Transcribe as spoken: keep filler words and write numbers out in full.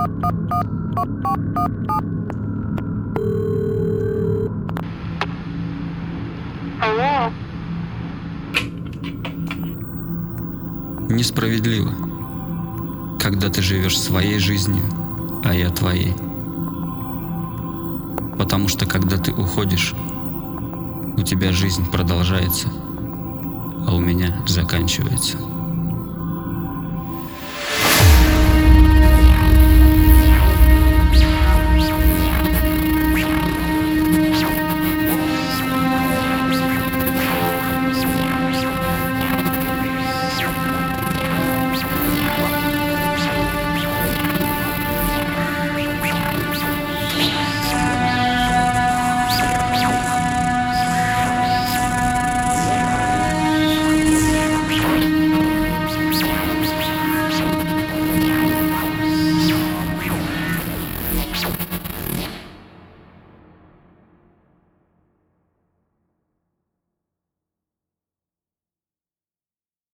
Алло. Несправедливо, когда ты живешь своей жизнью, а я твоей. Потому что когда ты уходишь, у тебя жизнь продолжается, а у меня заканчивается.